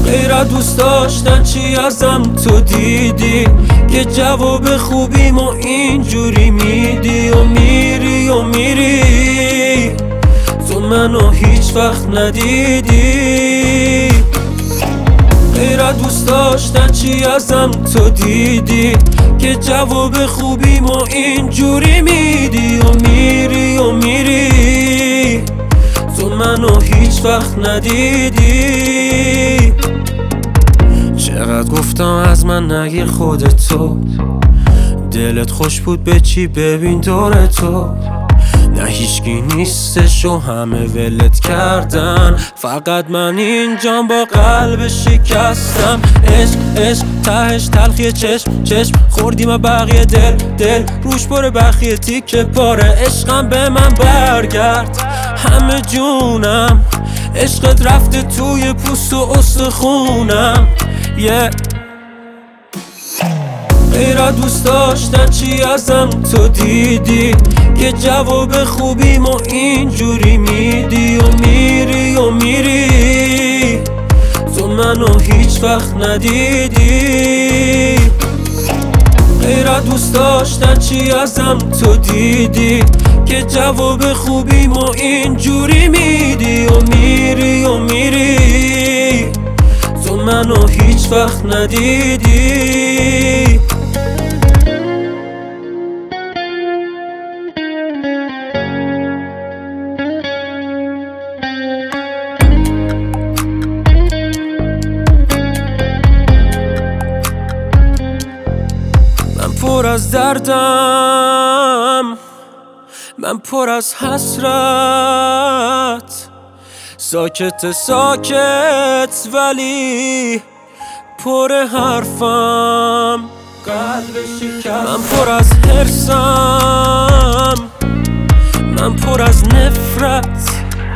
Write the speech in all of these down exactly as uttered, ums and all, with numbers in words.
غیر از دوست داشتن چی ازم تو دیدی که جواب خوبیم و اینجوری میدی و میری و میری تو منو هیچ وقت ندیدی. غیر از دوست داشتن چی ازم تو دیدی که جواب خوبیم و اینجوری میدی و میری و میری تو منو هیچ وقت ندیدی. چقدر گفتم از من نگیر خودتو، دلت خوش بود به چی ببین دور تو. نه هیچکی نیستش و همه ولت کردن، فقط من اینجام با قلب شکستم. عشق عشق تهش تلخی چشم چشم خوردیم و بقیه دل دل روش پر بخیه تیکه پاره. عشقم به من برگرد همه جونم، عشقت رفته توی پوست و استخونم. yeah. غیر از دوست داشتن چی ازم تو دیدی که جواب خوبیم و اینجوری میدی و میری و میری تو منو هیچ وقت ندیدی. غیر از دوست داشتن چی ازم تو دیدی که جواب خوبیم و اینجوری میدی و میری و میری تو منو هیچ وقت ندیدی. من پر از دردم، من پر از حسرت، ساکت ساکت ولی پر حرفم. قلب شکست من پر از حرصم، من پر از نفرت،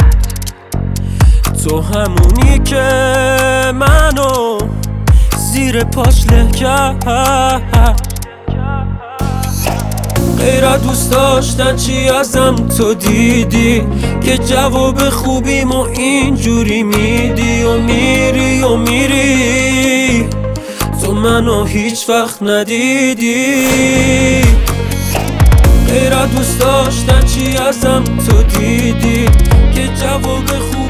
تو همونی که منو زیر پاش له کرد. غیر از دوست داشتن چی ازم تو دیدی که جواب خوبیم و اینجوری میدی و میری و میری تو منو هیچ وقت ندیدی. غیر از دوست داشتن چی ازم تو دیدی که جواب خوبیم